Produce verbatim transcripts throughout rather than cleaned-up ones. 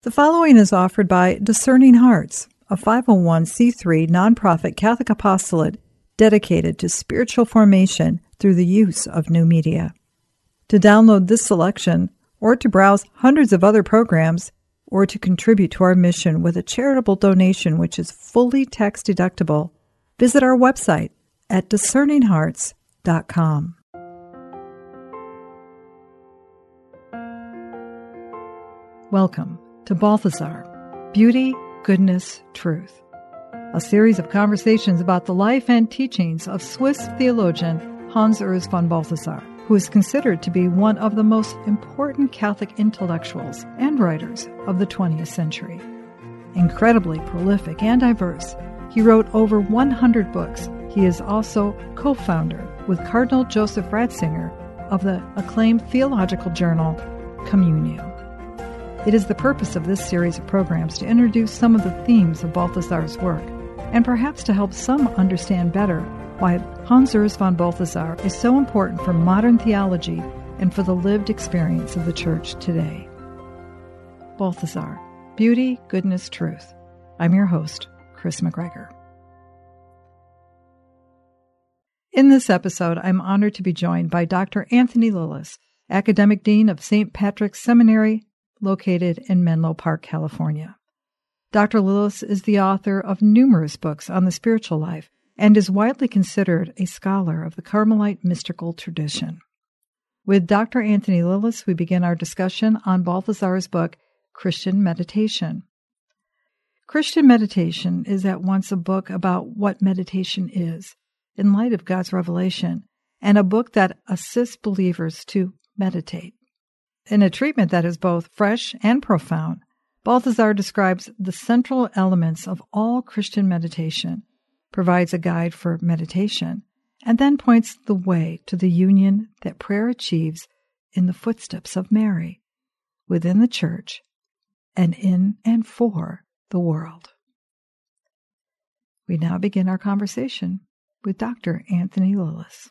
The following is offered by Discerning Hearts, a five oh one c three nonprofit Catholic apostolate dedicated to spiritual formation through the use of new media. To download this selection, or to browse hundreds of other programs, or to contribute to our mission with a charitable donation which is fully tax deductible, visit our website at discerning hearts dot com. Welcome to Balthasar, Beauty, Goodness, Truth, a series of conversations about the life and teachings of Swiss theologian Hans Urs von Balthasar, who is considered to be one of the most important Catholic intellectuals and writers of the twentieth century. Incredibly prolific and diverse, he wrote over one hundred books. He is also co-founder with Cardinal Joseph Ratzinger of the acclaimed theological journal Communio. It is the purpose of this series of programs to introduce some of the themes of Balthasar's work, and perhaps to help some understand better why Hans Urs von Balthasar is so important for modern theology and for the lived experience of the Church today. Balthasar, Beauty, Goodness, Truth. I'm your host, Chris McGregor. In this episode, I'm honored to be joined by Doctor Anthony Lilles, Academic Dean of Saint Patrick's Seminary, located in Menlo Park, California. Doctor Lilles is the author of numerous books on the spiritual life and is widely considered a scholar of the Carmelite mystical tradition. With Doctor Anthony Lilles, we begin our discussion on Balthasar's book, Christian Meditation. Christian Meditation is at once a book about what meditation is, in light of God's revelation, and a book that assists believers to meditate. In a treatment that is both fresh and profound, Balthasar describes the central elements of all Christian meditation, provides a guide for meditation, and then points the way to the union that prayer achieves in the footsteps of Mary, within the Church, and in and for the world. We now begin our conversation with Doctor Anthony Lilles.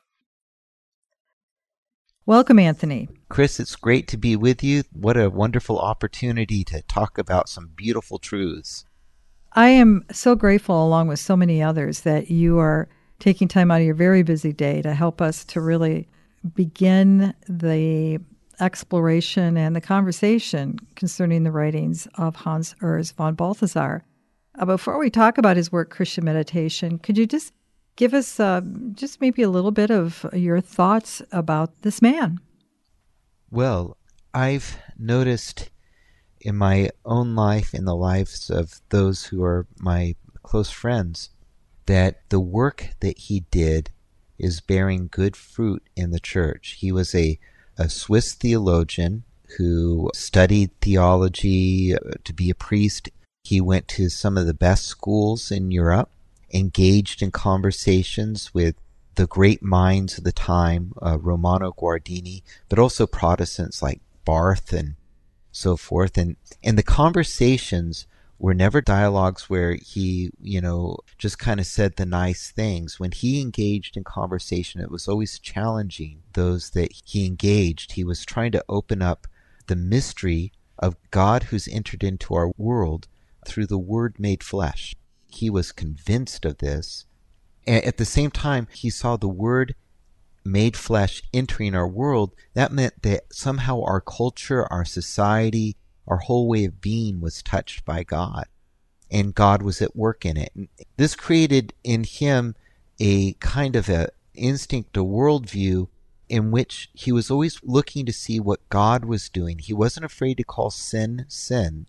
Welcome, Anthony. Chris, it's great to be with you. What a wonderful opportunity to talk about some beautiful truths. I am so grateful, along with so many others, that you are taking time out of your very busy day to help us to really begin the exploration and the conversation concerning the writings of Hans Urs von Balthasar. Uh, before we talk about his work, Christian Meditation, could you just give us uh, just maybe a little bit of your thoughts about this man? Well, I've noticed in my own life, in the lives of those who are my close friends, that the work that he did is bearing good fruit in the Church. He was a, a Swiss theologian who studied theology to be a priest. He went to some of the best schools in Europe, engaged in conversations with the great minds of the time, uh, Romano Guardini, but also Protestants like Barth and so forth. And, and the conversations were never dialogues where he, you know, just kind of said the nice things. When he engaged in conversation, it was always challenging those that he engaged. He was trying to open up the mystery of God who's entered into our world through the Word made flesh. He was convinced of this. And at the same time, he saw the Word made flesh entering our world. That meant that somehow our culture, our society, our whole way of being was touched by God. And God was at work in it. And this created in him a kind of a instinct, a worldview in which he was always looking to see what God was doing. He wasn't afraid to call sin, sin.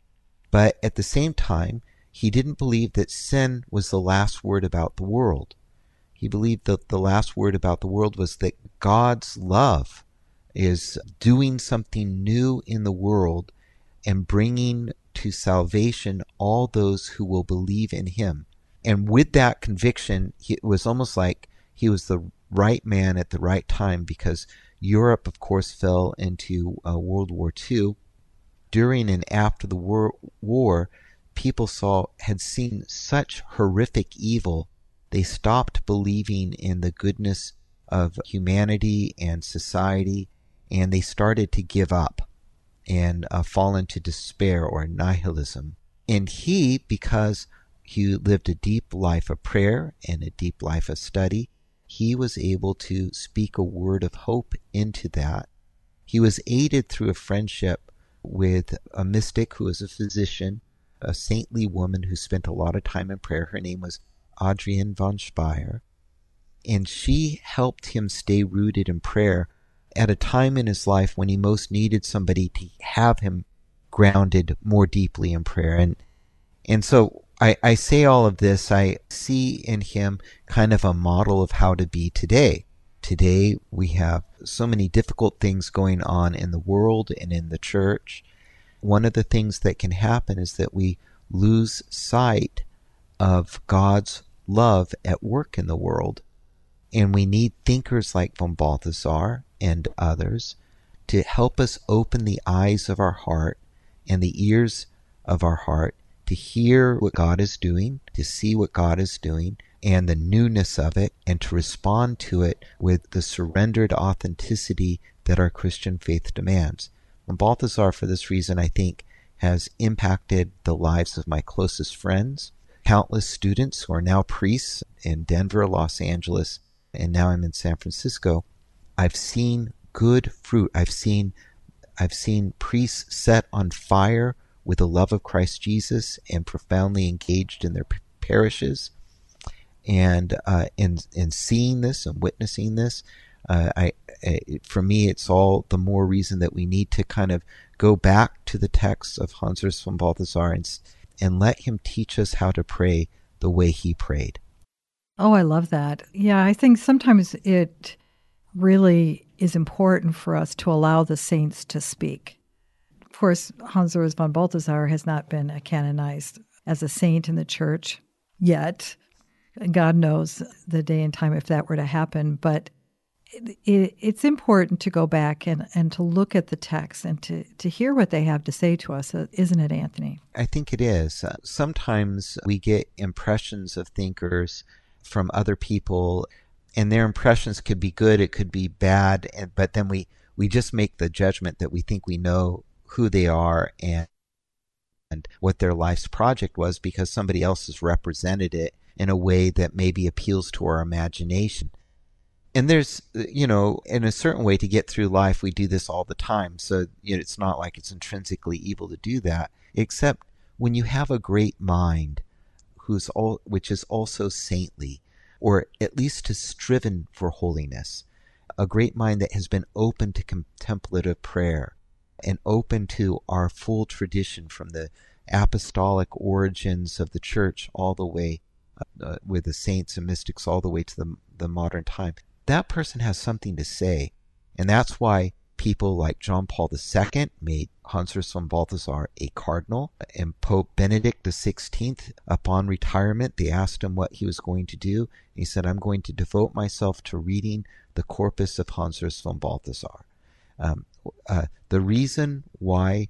But at the same time, he didn't believe that sin was the last word about the world. He believed that the last word about the world was that God's love is doing something new in the world and bringing to salvation all those who will believe in him. And with that conviction, it was almost like he was the right man at the right time, because Europe, of course, fell into uh, World War Two. During and after the war, war people saw had seen such horrific evil, they stopped believing in the goodness of humanity and society, and they started to give up. and uh, fall into despair or nihilism. And he, because he lived a deep life of prayer and a deep life of study, he was able to speak a word of hope into that. He was aided through a friendship with a mystic who was a physician, a saintly woman who spent a lot of time in prayer. Her name was Adrienne von Speyer. And she helped him stay rooted in prayer at a time in his life when he most needed somebody to have him grounded more deeply in prayer. And and so I, I say all of this, I see in him kind of a model of how to be today. Today we have so many difficult things going on in the world and in the church. One of the things that can happen is that we lose sight of God's love at work in the world. And we need thinkers like von Balthasar and others to help us open the eyes of our heart and the ears of our heart to hear what God is doing, to see what God is doing, and the newness of it, and to respond to it with the surrendered authenticity that our Christian faith demands. And Balthasar, for this reason, I think, has impacted the lives of my closest friends, countless students who are now priests in Denver, Los Angeles, and now I'm in San Francisco. I've seen good fruit. I've seen, I've seen priests set on fire with the love of Christ Jesus and profoundly engaged in their parishes. And uh, in in seeing this and witnessing this, uh, I, I for me it's all the more reason that we need to kind of go back to the texts of Hans Urs von Balthasar and, and let him teach us how to pray the way he prayed. Oh, I love that. Yeah, I think sometimes it really is important for us to allow the saints to speak. Of course, Hans Urs von Balthasar has not been canonized as a saint in the church yet. God knows the day and time if that were to happen. But it, it, it's important to go back and, and to look at the text and to, to hear what they have to say to us, isn't it, Anthony? I think it is. Uh, sometimes we get impressions of thinkers from other people, and their impressions could be good, it could be bad, and, but then we, we just make the judgment that we think we know who they are and, and what their life's project was because somebody else has represented it in a way that maybe appeals to our imagination. And there's, you know, in a certain way to get through life, we do this all the time. So you know, it's not like it's intrinsically evil to do that, except when you have a great mind, who's all, which is also saintly, or at least has striven for holiness, a great mind that has been open to contemplative prayer and open to our full tradition from the apostolic origins of the church all the way uh, with the saints and mystics all the way to the, the modern time. That person has something to say, and that's why people like John Paul the Second made Hans Urs von Balthasar a cardinal, and Pope Benedict the sixteenth, upon retirement, they asked him what he was going to do. He said, I'm going to devote myself to reading the corpus of Hans Urs von Balthasar. Um, uh, the reason why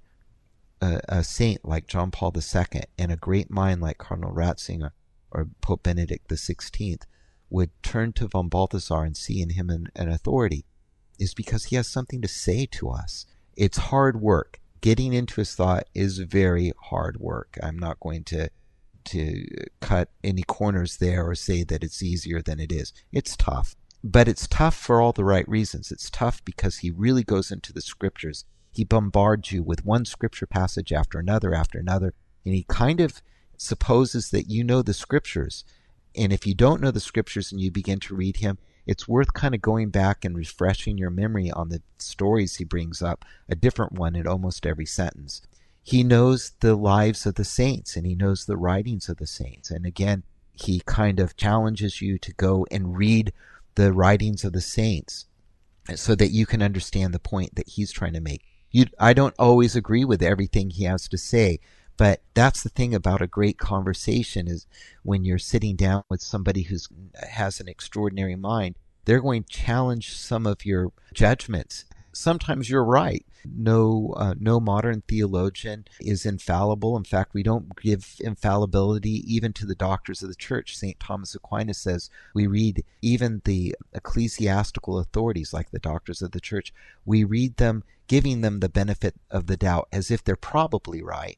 a, a saint like John Paul the Second and a great mind like Cardinal Ratzinger or Pope Benedict the sixteenth would turn to von Balthasar and see in him an, an authority is because he has something to say to us. It's hard work. Getting into his thought is very hard work. I'm not going to to cut any corners there or say that it's easier than it is. It's tough. But it's tough for all the right reasons. It's tough because he really goes into the scriptures. He bombards you with one scripture passage after another after another, and he kind of supposes that you know the scriptures. And if you don't know the scriptures and you begin to read him, it's worth kind of going back and refreshing your memory on the stories he brings up, a different one in almost every sentence. He knows the lives of the saints, and he knows the writings of the saints. And again, he kind of challenges you to go and read the writings of the saints so that you can understand the point that he's trying to make. You, I don't always agree with everything he has to say, but that's the thing about a great conversation is when you're sitting down with somebody who has an extraordinary mind, they're going to challenge some of your judgments. sometimes you're right. No, uh, no modern theologian is infallible. In fact, we don't give infallibility even to the doctors of the church. Saint Thomas Aquinas says we read even the ecclesiastical authorities, like the doctors of the church, we read them giving them the benefit of the doubt as if they're probably right.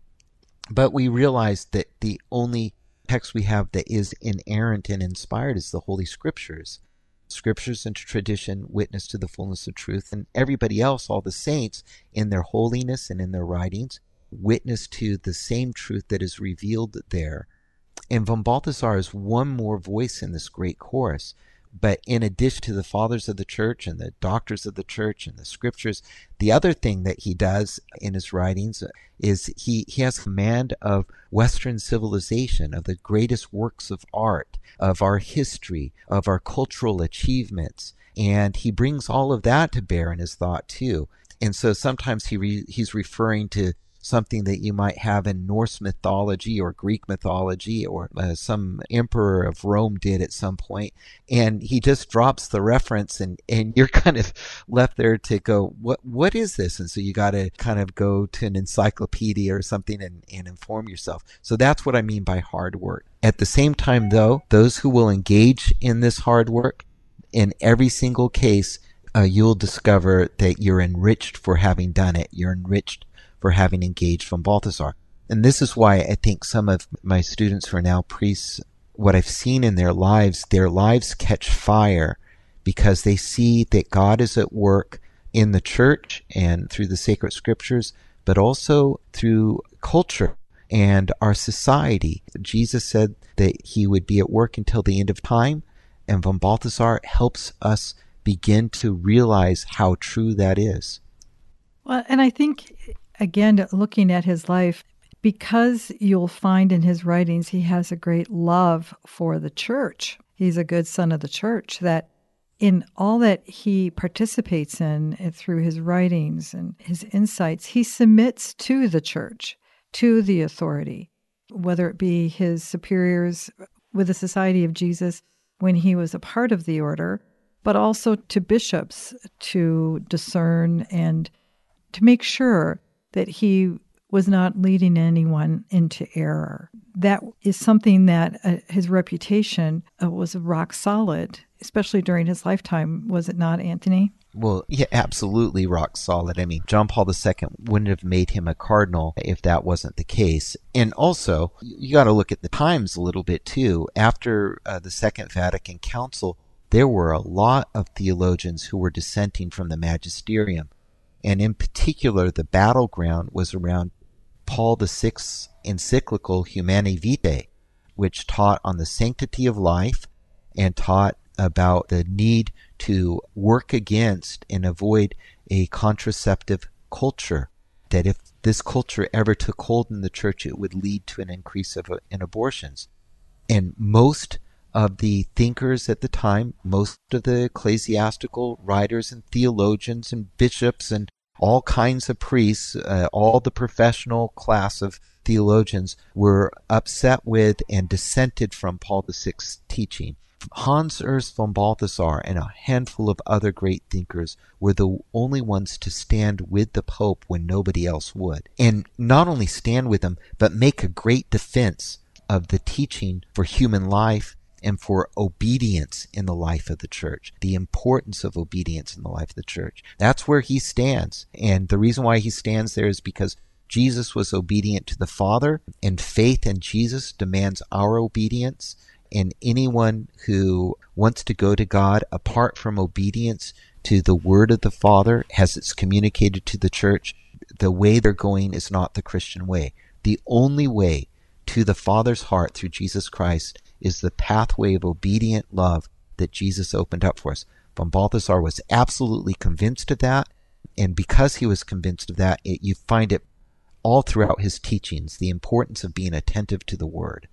But we realize that the only text we have that is inerrant and inspired is the Holy Scriptures. Scriptures and tradition witness to the fullness of truth, and everybody else, all the saints, in their holiness and in their writings, witness to the same truth that is revealed there. And von Balthasar is one more voice in this great chorus. But in addition to the fathers of the church and the doctors of the church and the scriptures, the other thing that he does in his writings is he, he has command of Western civilization, of the greatest works of art, of our history, of our cultural achievements. And he brings all of that to bear in his thought too. And so sometimes he re, he's referring to something that you might have in Norse mythology or Greek mythology, or uh, some emperor of Rome did at some point, and he just drops the reference, and, and you're kind of left there to go, what what is this? And so you got to kind of go to an encyclopedia or something and, and inform yourself. So that's what I mean by hard work. At the same time, though, those who will engage in this hard work, in every single case, uh, you'll discover that you're enriched for having done it. You're enriched for having engaged von Balthasar. And this is why I think some of my students who are now priests, what I've seen in their lives, their lives catch fire because they see that God is at work in the church and through the sacred scriptures, but also through culture and our society. Jesus said that he would be at work until the end of time, and von Balthasar helps us begin to realize how true that is. Well, and I think, again, looking at his life, because you'll find in his writings he has a great love for the church. He's a good son of the church, that in all that he participates in through his writings and his insights, he submits to the church, to the authority, whether it be his superiors with the Society of Jesus when he was a part of the order, but also to bishops to discern and to make sure that he was not leading anyone into error. That is something that uh, his reputation uh, was rock solid, especially during his lifetime, was it not, Anthony? Well, yeah, absolutely rock solid. I mean, John Paul the Second wouldn't have made him a cardinal if that wasn't the case. And also, you got to look at the times a little bit too. After uh, the Second Vatican Council, there were a lot of theologians who were dissenting from the magisterium. And in particular, the battleground was around Paul the Sixth's encyclical Humanae Vitae, which taught on the sanctity of life and taught about the need to work against and avoid a contraceptive culture, that if this culture ever took hold in the church, it would lead to an increase of, uh, in abortions. And most of the thinkers at the time, most of the ecclesiastical writers and theologians and bishops and all kinds of priests, uh, all the professional class of theologians were upset with and dissented from Paul the Sixth's teaching. Hans Urs von Balthasar and a handful of other great thinkers were the only ones to stand with the Pope when nobody else would. And not only stand with him, but make a great defense of the teaching for human life and for obedience in the life of the church, the importance of obedience in the life of the church. That's where he stands. And the reason why he stands there is because Jesus was obedient to the Father, and faith in Jesus demands our obedience. And anyone who wants to go to God apart from obedience to the word of the Father, as it's communicated to the church, the way they're going is not the Christian way. The only way to the Father's heart through Jesus Christ is the pathway of obedient love that Jesus opened up for us. Von Balthasar was absolutely convinced of that, and because he was convinced of that, it, you find it all throughout his teachings, the importance of being attentive to the Word.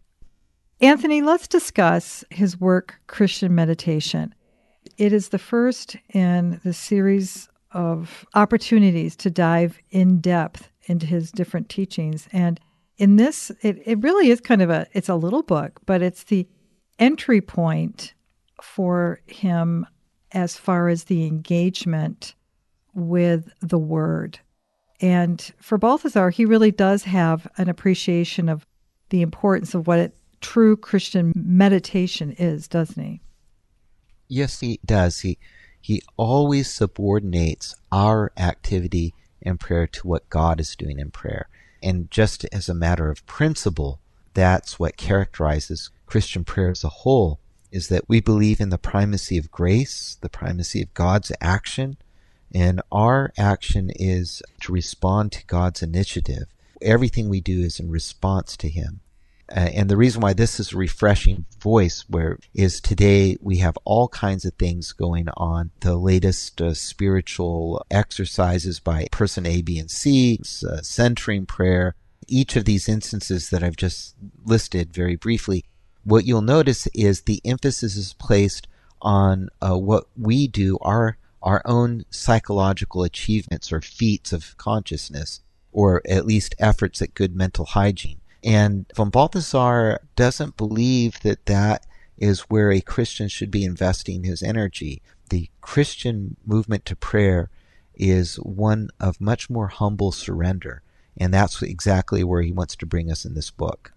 Anthony, let's discuss his work, Christian Meditation. It is the first in the series of opportunities to dive in depth into his different teachings, and in this, it, it really is kind of a, it's a little book, but it's the entry point for him as far as the engagement with the Word. And for Balthasar, he really does have an appreciation of the importance of what it, true Christian meditation is, doesn't he? Yes, he does. He he always subordinates our activity in prayer to what God is doing in prayer. And just as a matter of principle, that's what characterizes Christian prayer as a whole, is that we believe in the primacy of grace, the primacy of God's action, and our action is to respond to God's initiative. Everything we do is in response to Him. Uh, and the reason why this is a refreshing voice where is today we have all kinds of things going on. The latest uh, spiritual exercises by person A, B, and C, uh, centering prayer, each of these instances that I've just listed very briefly, what you'll notice is the emphasis is placed on uh, what we do, our our own psychological achievements or feats of consciousness, or at least efforts at good mental hygiene. And von Balthasar doesn't believe that that is where a Christian should be investing his energy. The Christian movement to prayer is one of much more humble surrender. And that's exactly where he wants to bring us in this book.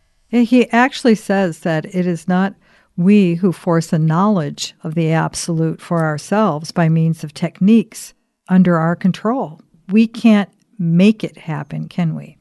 He actually says that it is not we who force a knowledge of the absolute for ourselves by means of techniques under our control. We can't make it happen, can we?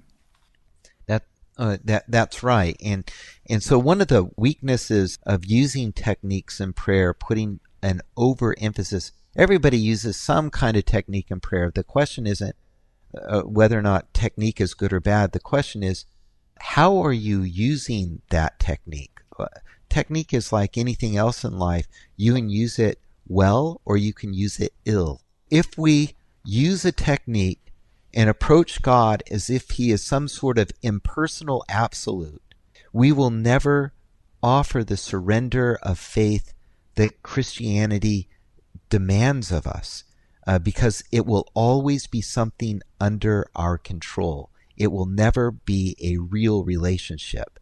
That uh, that that's right. And and so one of the weaknesses of using techniques in prayer, putting an overemphasis, everybody uses some kind of technique in prayer. The question isn't uh, whether or not technique is good or bad. The question is, how are you using that technique? Uh, technique is like anything else in life. You can use it well or you can use it ill. If we use a technique and approach God as if He is some sort of impersonal absolute, we will never offer the surrender of faith that Christianity demands of us, uh, because it will always be something under our control. It will never be a real relationship.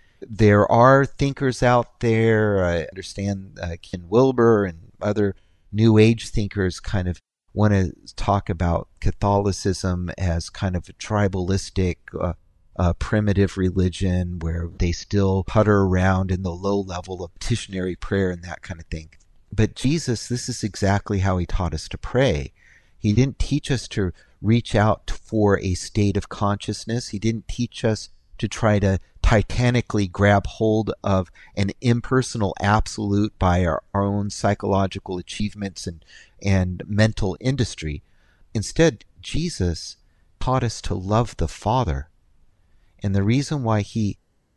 There are thinkers out there, I understand uh, Ken Wilber and other New Age thinkers kind of want to talk about Catholicism as kind of a tribalistic, uh, uh, primitive religion where they still putter around in the low level of petitionary prayer and that kind of thing. But Jesus, this is exactly how He taught us to pray. He didn't teach us to reach out for a state of consciousness. He didn't teach us to try to titanically grab hold of an impersonal absolute by our, our own psychological achievements and, and mental industry. Instead, Jesus taught us to love the Father. And the reason why he,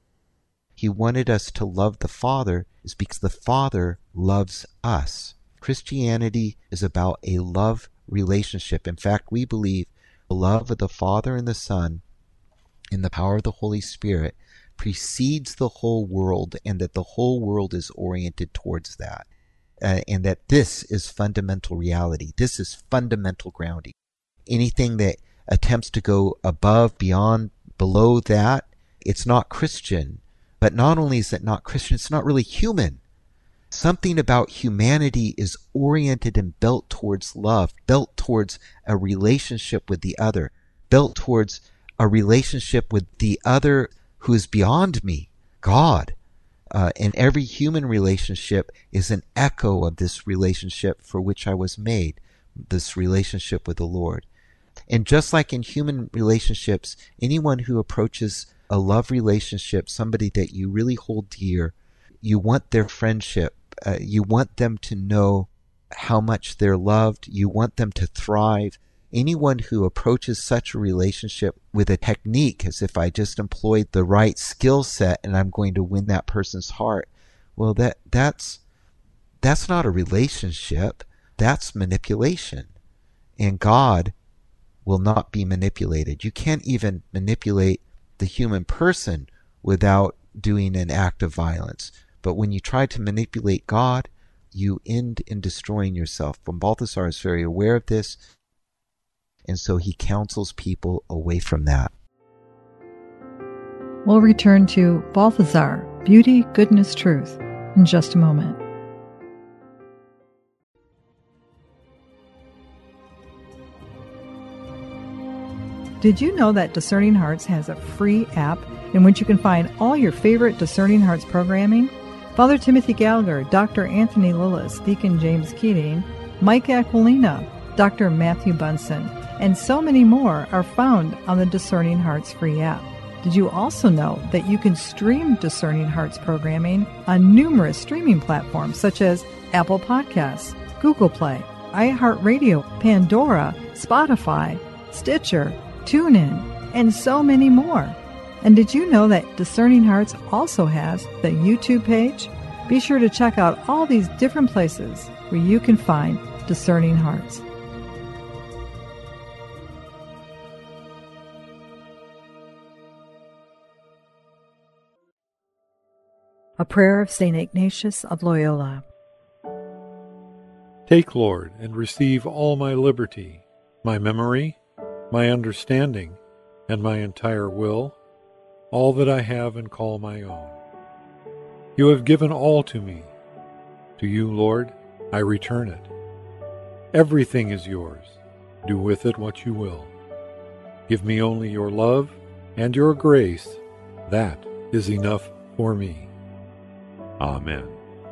he wanted us to love the Father is because the Father loves us. Christianity is about a love relationship. In fact, we believe the love of the Father and the Son in the power of the Holy Spirit precedes the whole world, and that the whole world is oriented towards that. Uh, and that this is fundamental reality. This is fundamental grounding. Anything that attempts to go above, beyond, below that, it's not Christian. But not only is it not Christian, it's not really human. Something about humanity is oriented and built towards love, built towards a relationship with the other, built towards a relationship with the other who is beyond me, God. Uh, and every human relationship is an echo of this relationship for which I was made, this relationship with the Lord. And just like in human relationships, anyone who approaches a love relationship, somebody that you really hold dear, you want their friendship, uh, you want them to know how much they're loved, you want them to thrive. Anyone who approaches such a relationship with a technique, as if I just employed the right skill set and I'm going to win that person's heart, well, that that's that's not a relationship. That's manipulation. And God will not be manipulated. You can't even manipulate the human person without doing an act of violence. But when you try to manipulate God, you end in destroying yourself. Von Balthasar is very aware of this. And so he counsels people away from that. We'll return to Balthasar, Beauty, Goodness, Truth, in just a moment. Did you know that Discerning Hearts has a free app in which you can find all your favorite Discerning Hearts programming? Father Timothy Gallagher, Doctor Anthony Lillis, Deacon James Keating, Mike Aquilina, Doctor Matthew Bunson, and so many more are found on the Discerning Hearts free app. Did you also know that you can stream Discerning Hearts programming on numerous streaming platforms such as Apple Podcasts, Google Play, iHeartRadio, Pandora, Spotify, Stitcher, TuneIn, and so many more? And did you know that Discerning Hearts also has the YouTube page? Be sure to check out all these different places where you can find Discerning Hearts. A prayer of Saint Ignatius of Loyola. Take, Lord, and receive all my liberty, my memory, my understanding, and my entire will, all that I have and call my own. You have given all to me. To you, Lord, I return it. Everything is yours. Do with it what you will. Give me only your love and your grace. That is enough for me. Amen.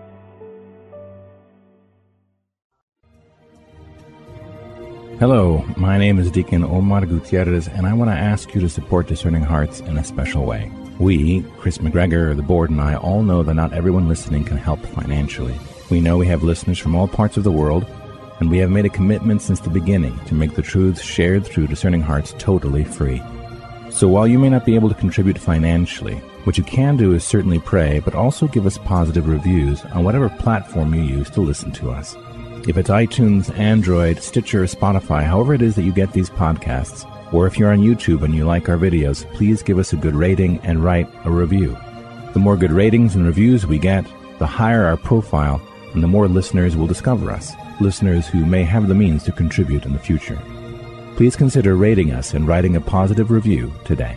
Hello, my name is Deacon Omar Gutierrez, and I want to ask you to support Discerning Hearts in a special way. We, Chris McGregor, the board, and I all know that not everyone listening can help financially. We know we have listeners from all parts of the world, and we have made a commitment since the beginning to make the truths shared through Discerning Hearts totally free. So while you may not be able to contribute financially, what you can do is certainly pray, but also give us positive reviews on whatever platform you use to listen to us. If it's iTunes, Android, Stitcher, Spotify, however it is that you get these podcasts, or if you're on YouTube and you like our videos, please give us a good rating and write a review. The more good ratings and reviews we get, the higher our profile, and the more listeners will discover us, listeners who may have the means to contribute in the future. Please consider rating us and writing a positive review today.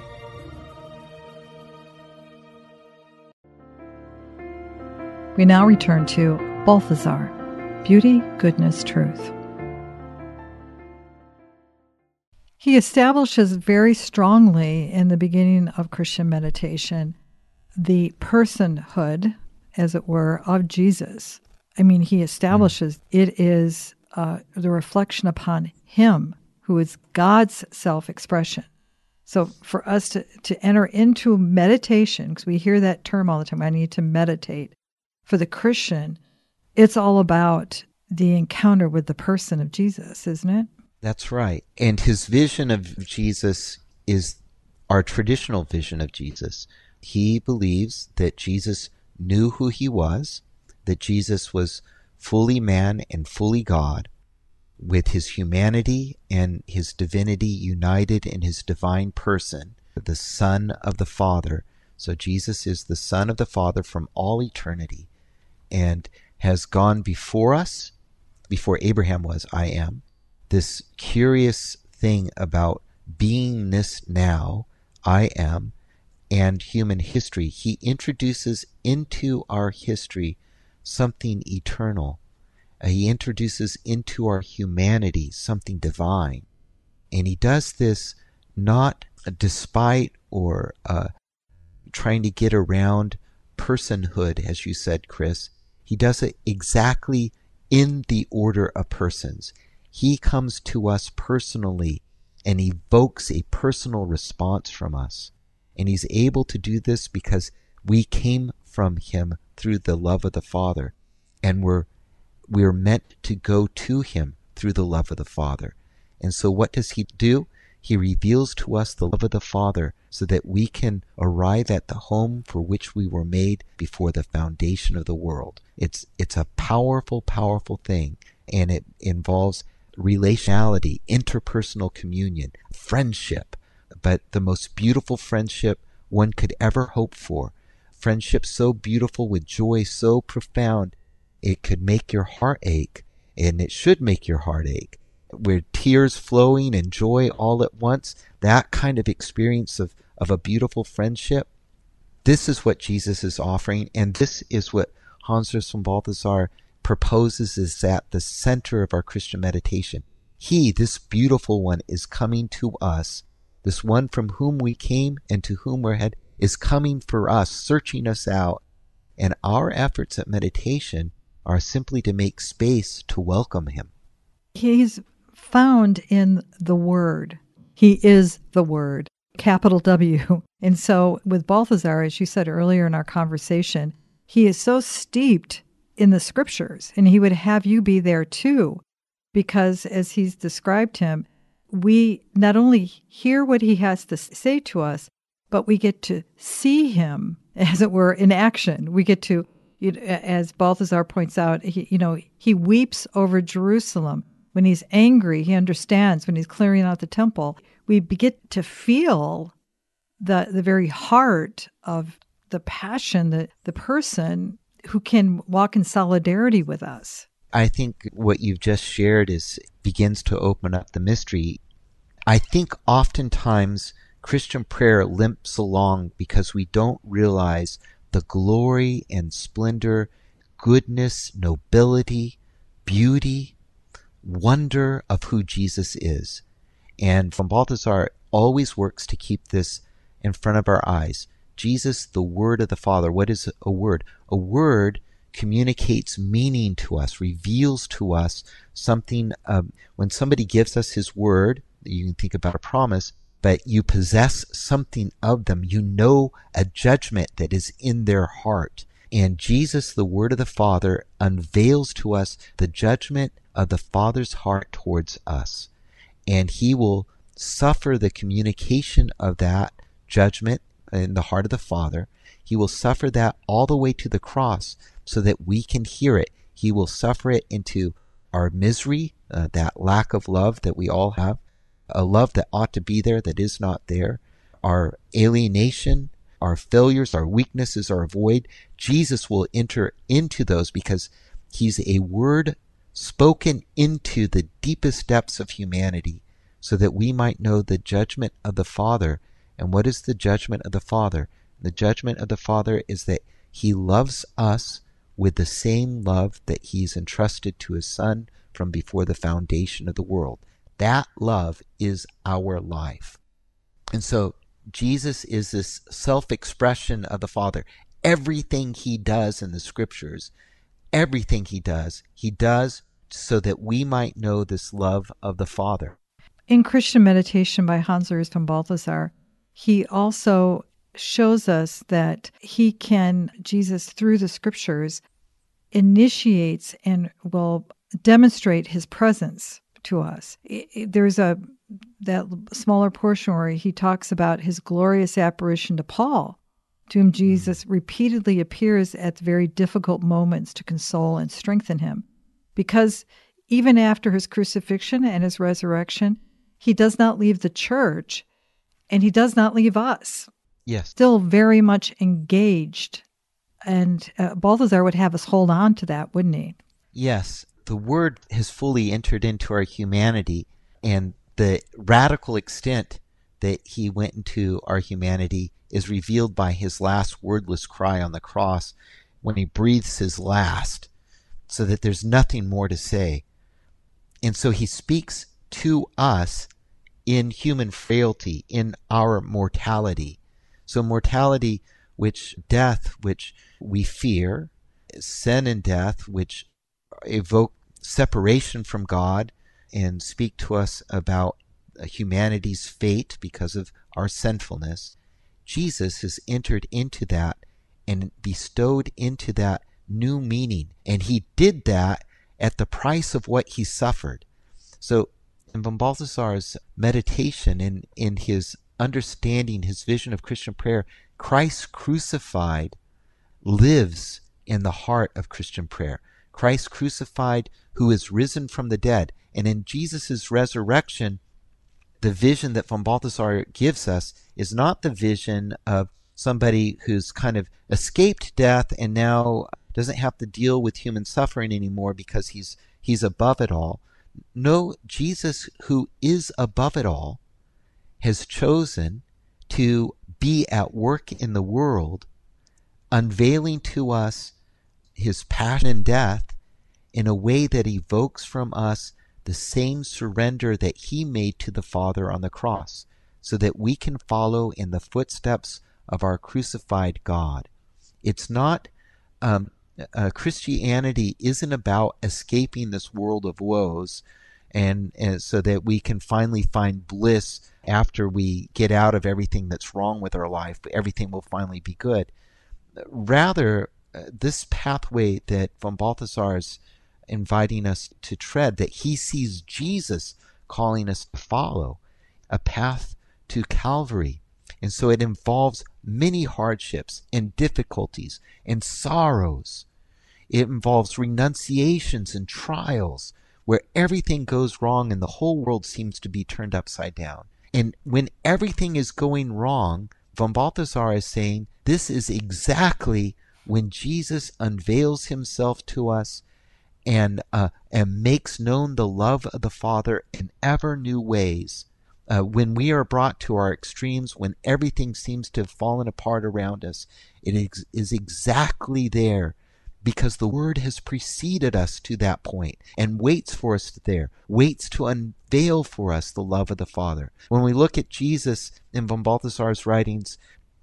We now return to Balthazar, Beauty, Goodness, Truth. He establishes very strongly in the beginning of Christian meditation the personhood, as it were, of Jesus. I mean, he establishes it is uh, the reflection upon him, who is God's self-expression. So for us to, to enter into meditation, because we hear that term all the time, I need to meditate. For the Christian, it's all about the encounter with the person of Jesus, isn't it? That's right. And his vision of Jesus is our traditional vision of Jesus. He believes that Jesus knew who he was, that Jesus was fully man and fully God, with his humanity and his divinity united in his divine person, the Son of the Father. So Jesus is the Son of the Father from all eternity and has gone before us, before Abraham was, I am. This curious thing about beingness now, I am, and human history. He introduces into our history something eternal. Uh, he introduces into our humanity something divine. And he does this not despite or uh, trying to get around personhood, as you said, Chris. He does it exactly in the order of persons. He comes to us personally and evokes a personal response from us. And he's able to do this because we came from him through the love of the Father. And we're, we're meant to go to him through the love of the Father. And so what does he do? He reveals to us the love of the Father so that we can arrive at the home for which we were made before the foundation of the world. It's, it's a powerful, powerful thing. And it involves relationality, interpersonal communion, friendship, but the most beautiful friendship one could ever hope for. Friendship so beautiful with joy so profound, it could make your heart ache, and it should make your heart ache. Where tears flowing and joy all at once, that kind of experience of, of a beautiful friendship, this is what Jesus is offering, and this is what Hans Urs von Balthasar proposes is at the center of our Christian meditation. He, this beautiful one, is coming to us this one from whom we came and to whom we're headed, is coming for us, searching us out. And our efforts at meditation are simply to make space to welcome him. He's found in the Word. He is the Word, capital W. And so with Balthasar, as you said earlier in our conversation, he is so steeped in the Scriptures, and he would have you be there too, because as he's described him, we not only hear what he has to say to us, but we get to see him, as it were, in action. We get to, you know, as Balthasar points out, he, you know, he weeps over Jerusalem. When he's angry, he understands. When he's clearing out the temple, we get to feel the the very heart of the passion, the, the person who can walk in solidarity with us. I think what you've just shared is begins to open up the mystery. I think oftentimes Christian prayer limps along because we don't realize the glory and splendor, goodness, nobility, beauty, wonder of who Jesus is. And von Balthasar always works to keep this in front of our eyes. Jesus, the Word of the Father. What is a word? A word communicates meaning to us, reveals to us something. Um, when somebody gives us his word, you can think about a promise, but you possess something of them. You know a judgment that is in their heart. And Jesus, the Word of the Father, unveils to us the judgment of the Father's heart towards us. And he will suffer the communication of that judgment in the heart of the Father. He will suffer that all the way to the cross so that we can hear it. He will suffer it into our misery, uh, that lack of love that we all have, a love that ought to be there that is not there, our alienation, our failures, our weaknesses, our void. Jesus will enter into those because he's a word spoken into the deepest depths of humanity so that we might know the judgment of the Father. And what is the judgment of the Father? The judgment of the Father is that he loves us with the same love that he's entrusted to his Son from before the foundation of the world. That love is our life. And so Jesus is this self-expression of the Father. Everything he does in the Scriptures, everything he does, he does so that we might know this love of the Father. In Christian Meditation by Hans Urs von Balthasar, he also shows us that he can, Jesus, through the Scriptures, initiates and will demonstrate his presence to us. It, it, there's a that smaller portion where he talks about his glorious apparition to Paul, to whom Jesus repeatedly appears at very difficult moments to console and strengthen him. Because even after his crucifixion and his resurrection, he does not leave the church, and he does not leave us. Yes. Still very much engaged. And uh, Balthasar would have us hold on to that, wouldn't he? Yes. The Word has fully entered into our humanity, and the radical extent that he went into our humanity is revealed by his last wordless cry on the cross when he breathes his last, so that there's nothing more to say. And so he speaks to us in human frailty, in our mortality. So mortality, which death, which we fear, sin and death, which evoke separation from God and speak to us about humanity's fate because of our sinfulness. Jesus has entered into that and bestowed into that new meaning. And he did that at the price of what he suffered. So in von Balthasar's meditation, in, in his understanding, his vision of Christian prayer, Christ crucified lives in the heart of Christian prayer. Christ crucified who is risen from the dead. And in Jesus' resurrection, the vision that von Balthasar gives us is not the vision of somebody who's kind of escaped death and now doesn't have to deal with human suffering anymore because he's he's above it all. No, Jesus, who is above it all, has chosen to be at work in the world, unveiling to us his passion and death in a way that evokes from us the same surrender that he made to the Father on the cross. so that we can follow in the footsteps of our crucified God. It's not, um, uh, Christianity isn't about escaping this world of woes and, and so that we can finally find bliss after we get out of everything that's wrong with our life, but everything will finally be good. Rather, uh, this pathway that von Balthasar is inviting us to tread, that he sees Jesus calling us to follow, a path to Calvary. And so it involves many hardships and difficulties and sorrows. It involves renunciations and trials where everything goes wrong and the whole world seems to be turned upside down. And when everything is going wrong, von Balthasar is saying this is exactly when Jesus unveils himself to us and uh, and makes known the love of the Father in ever new ways. Uh, when we are brought to our extremes, when everything seems to have fallen apart around us, it ex- is exactly there because the Word has preceded us to that point and waits for us there, waits to unveil for us the love of the Father. When we look at Jesus in von Balthasar's writings,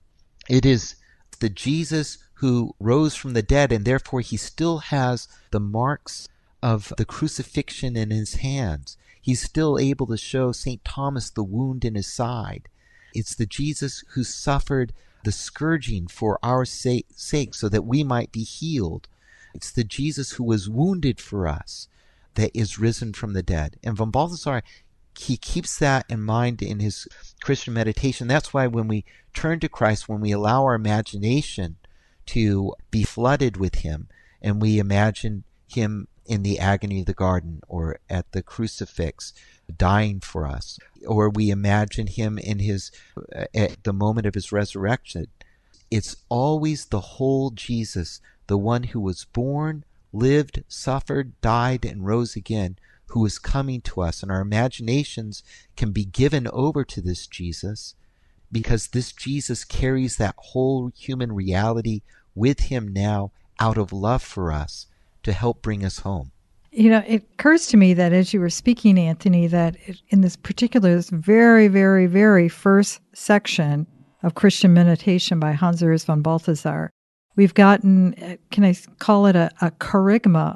it is the Jesus who rose from the dead, and therefore he still has the marks of the crucifixion in his hands. He's still able to show Saint Thomas the wound in his side. It's the Jesus who suffered the scourging for our sake, sake so that we might be healed. It's the Jesus who was wounded for us that is risen from the dead. And von Balthasar, he keeps that in mind in his Christian meditation. That's why when we turn to Christ, when we allow our imagination to be flooded with him, and we imagine him in the agony of the garden or at the crucifix dying for us, or we imagine him in his at the moment of his resurrection, it's always the whole Jesus, the one who was born, lived, suffered, died, and rose again, who is coming to us. And our imaginations can be given over to this Jesus because this Jesus carries that whole human reality with him now out of love for us to help bring us home. You know, it occurs to me that as you were speaking, Anthony, that in this particular, this very, very, very first section of Christian meditation by Hans Urs von Balthasar, we've gotten, can I call it a, a charisma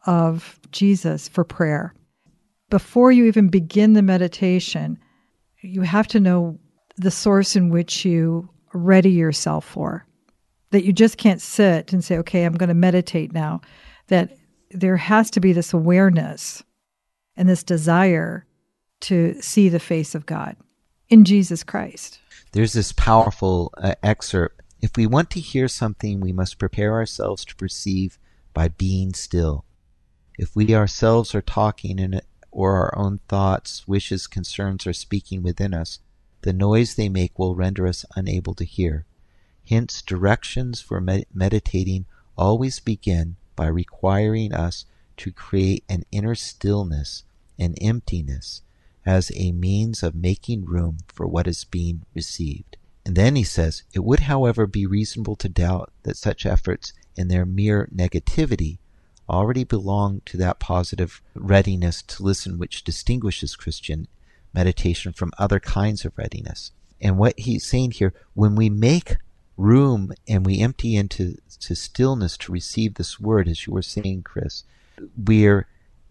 of Jesus for prayer. Before you even begin the meditation, you have to know the source in which you ready yourself for. That you just can't sit and say, okay, I'm going to meditate now. That there has to be this awareness and this desire to see the face of God in Jesus Christ. There's this powerful uh, excerpt. If we want to hear something, we must prepare ourselves to perceive by being still. If we ourselves are talking in it, or our own thoughts, wishes, concerns are speaking within us, the noise they make will render us unable to hear. Hence, directions for med- meditating always begin by requiring us to create an inner stillness and emptiness as a means of making room for what is being received. And then he says, it would, however, be reasonable to doubt that such efforts in their mere negativity already belong to that positive readiness to listen which distinguishes Christian meditation from other kinds of readiness. And what he's saying here, when we make room and we empty into to stillness to receive this word, as you were saying, Chris, we're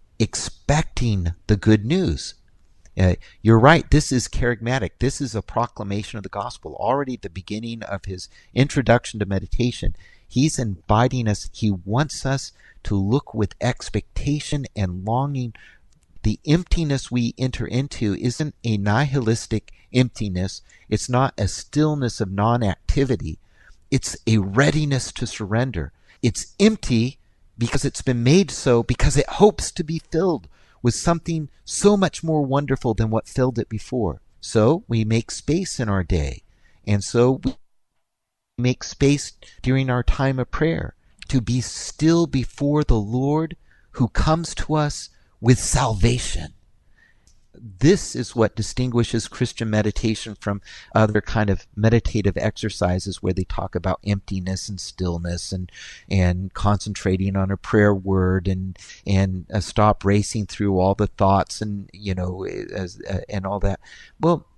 expecting the good news. Uh, you're right, this is charismatic. This is a proclamation of the gospel. Already at the beginning of his introduction to meditation, he's inviting us, he wants us to look with expectation and longing. The emptiness we enter into isn't a nihilistic emptiness. It's not a stillness of non-activity. It's a readiness to surrender. It's empty because it's been made so, because it hopes to be filled with something so much more wonderful than what filled it before. So we make space in our day. And so we make space during our time of prayer to be still before the Lord who comes to us with salvation. This is what distinguishes Christian meditation from other kind of meditative exercises where they talk about emptiness and stillness and and concentrating on a prayer word and and uh, stop racing through all the thoughts and you know as, uh, and all that. Well,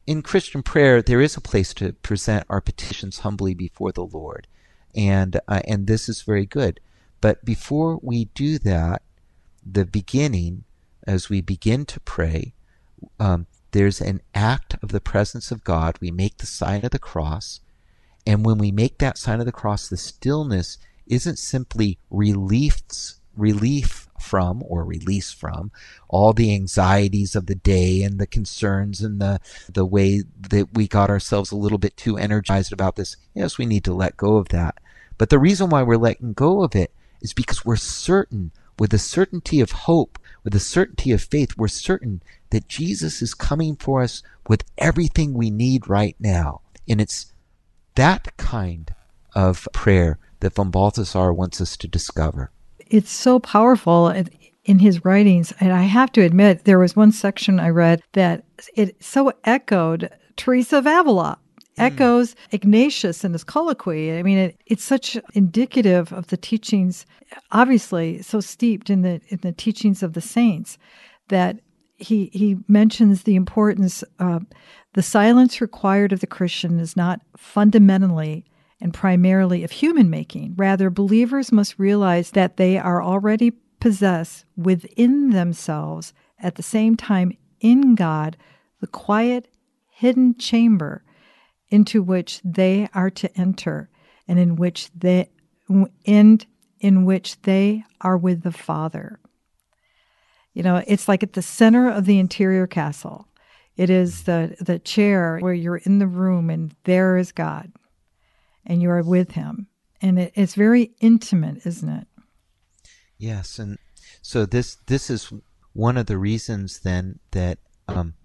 in Christian prayer, there is a place to present our petitions humbly before the Lord, and uh, and this is very good. But before we do that, the beginning, as we begin to pray, um, there's an act of the presence of God. We make the sign of the cross, and when we make that sign of the cross, the stillness isn't simply reliefs, relief from or release from all the anxieties of the day and the concerns and the the way that we got ourselves a little bit too energized about this. Yes, we need to let go of that. But the reason why we're letting go of it is because we're certain, with the certainty of hope, with the certainty of faith, we're certain that Jesus is coming for us with everything we need right now. And it's that kind of prayer that von Balthasar wants us to discover. It's so powerful in his writings. And I have to admit, there was one section I read that it so echoed Teresa of Avila, mm. echoes Ignatius in his colloquy. I mean, it, it's such indicative of the teachings, obviously so steeped in the in the teachings of the saints, that he he mentions the importance of the silence required of the Christian is not fundamentally and primarily of human making. Rather, believers must realize that they are already possess within themselves, at the same time in God, the quiet, hidden chamber into which they are to enter, and in which they and in which they are with the Father. You know, it's like at the center of the interior castle. It is the the chair where you're in the room, and there is God. And you are with him. And it, it's very intimate, isn't it? Yes. And so this this is one of the reasons then that um,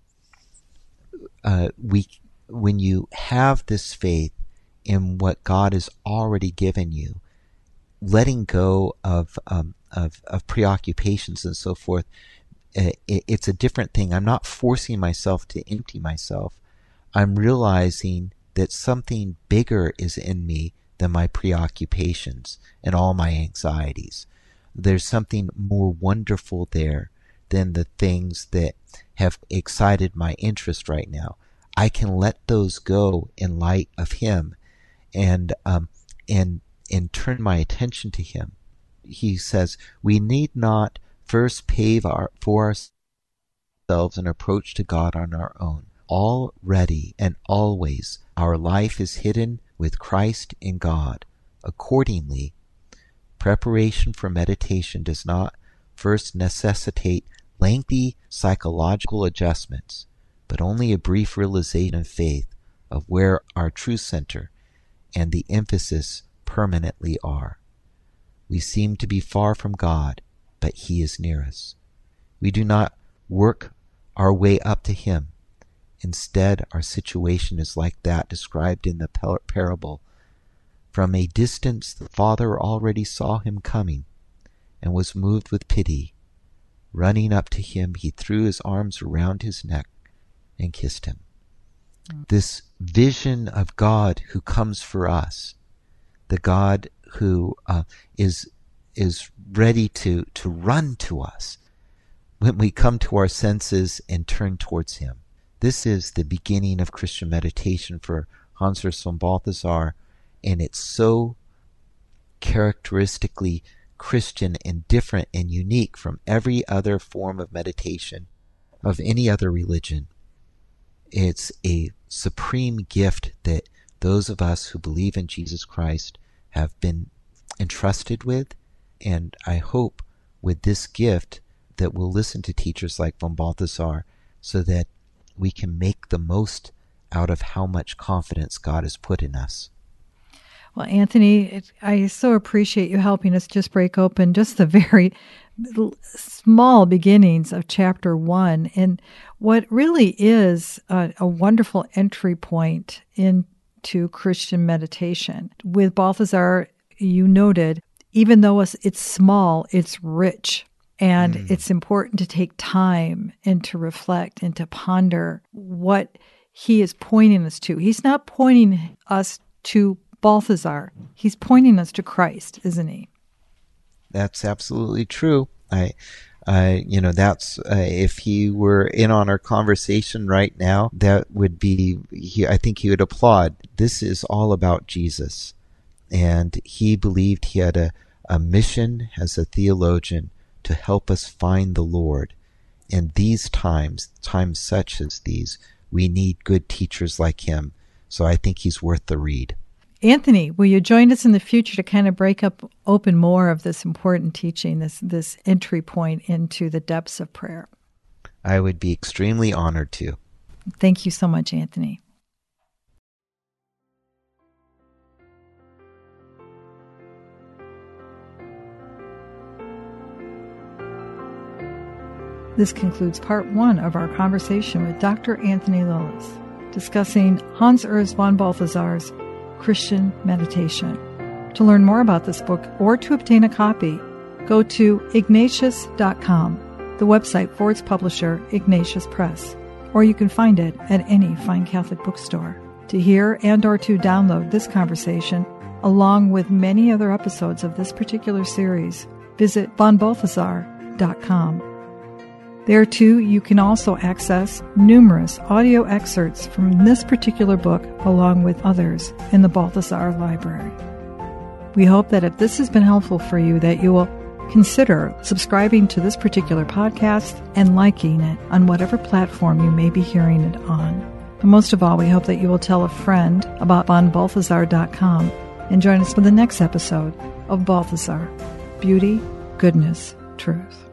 uh, we, when you have this faith in what God has already given you, letting go of um, of, of preoccupations and so forth, uh, it, it's a different thing. I'm not forcing myself to empty myself. I'm realizing that something bigger is in me than my preoccupations and all my anxieties. There's something more wonderful there than the things that have excited my interest right now. I can let those go in light of him, and um, and and turn my attention to him. He says we need not first pave our, for ourselves an approach to God on our own. Already and always our life is hidden with Christ in God. Accordingly, preparation for meditation does not first necessitate lengthy psychological adjustments, but only a brief realization of faith of where our true center and the emphasis permanently are. We seem to be far from God, but he is near us. We do not work our way up to him. Instead, our situation is like that described in the parable. From a distance, the Father already saw him coming and was moved with pity. Running up to him, he threw his arms around his neck and kissed him. Mm. This vision of God who comes for us, the God who uh, is is ready to, to run to us when we come to our senses and turn towards him. This is the beginning of Christian meditation for Hans Urs von Balthasar, and it's so characteristically Christian and different and unique from every other form of meditation of any other religion. It's a supreme gift that those of us who believe in Jesus Christ have been entrusted with, and I hope with this gift that we'll listen to teachers like von Balthasar so that we can make the most out of how much confidence God has put in us. Well, Anthony, it, I so appreciate you helping us just break open just the very small beginnings of chapter one, and what really is a, a wonderful entry point into Christian meditation. With Balthasar, you noted, even though it's small, it's rich. And mm. it's important to take time and to reflect and to ponder what he is pointing us to. He's not pointing us to Balthasar. He's pointing us to Christ, isn't he? That's absolutely true. I Uh, you know, that's, uh, if he were in on our conversation right now, that would be, he, I think he would applaud. This is all about Jesus. And he believed he had a, a mission as a theologian to help us find the Lord. In these times, times such as these, we need good teachers like him. So I think he's worth the read. Anthony, will you join us in the future to kind of break up open more of this important teaching, this this entry point into the depths of prayer? I would be extremely honored to. Thank you so much, Anthony. This concludes part one of our conversation with Doctor Anthony Lilles, discussing Hans Urs von Balthasar's Christian Meditation. To learn more about this book or to obtain a copy, go to ignatius dot com, the website for its publisher, Ignatius Press, or you can find it at any fine Catholic bookstore. To hear and or to download this conversation, along with many other episodes of this particular series, visit von balthasar dot com. There, too, you can also access numerous audio excerpts from this particular book, along with others in the Balthasar Library. We hope that if this has been helpful for you, that you will consider subscribing to this particular podcast and liking it on whatever platform you may be hearing it on. But most of all, we hope that you will tell a friend about von balthasar dot com and join us for the next episode of Balthasar, Beauty, Goodness, Truth.